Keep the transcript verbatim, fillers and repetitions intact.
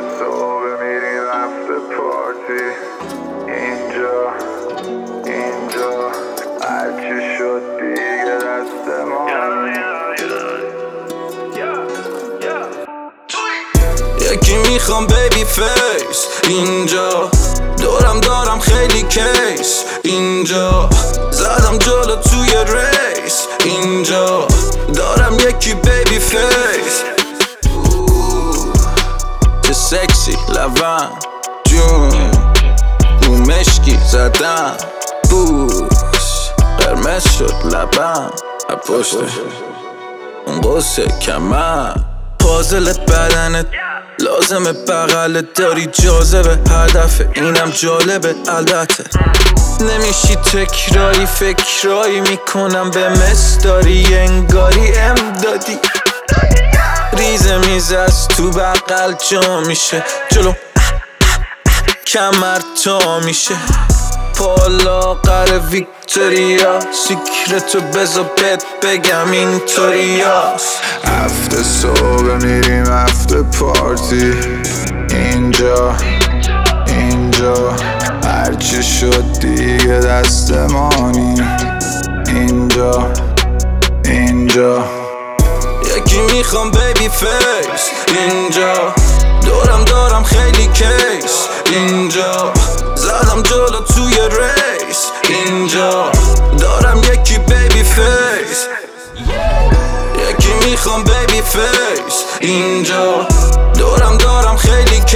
صبح میریم هفته پارتی اینجا اینجا هرچی شد دیگه دست ما. یکی میخوام بیبی فیس اینجا، دورم دارم خیلی کیس اینجا، زدم جلو توی ریس اینجا، دارم یکی بیبی فیس. چه سکسی لبم جون رو مشکی زدم بوس، قرمز شد لبم پشت اون قصه کمم. پازل بدنت لازمه بغلت داری، جاذبه هدف اینم جالبه البته. نمیشی تکراری فکرایی میکنم به مصداری انگاری امدادی. ریزه میز از تو بغل جا میشه جلو کمر تا میشه پالا قره ویکتوریا، سیکرتو بزا بهت بگم اینطوریاست. هفته صبح میریم هفته پارتی اینجا اینجا هرچی شد دیگه دستمانی اینجا اینجا. یکی میخوام بیبی فیس اینجا، دورم دارم خیلی کیس اینجا، زدم جلو توی ریس اینجا، دارم یکی بیبی فیس. یکی میخوام بیبی فیس اینجا، دورم دارم خیلی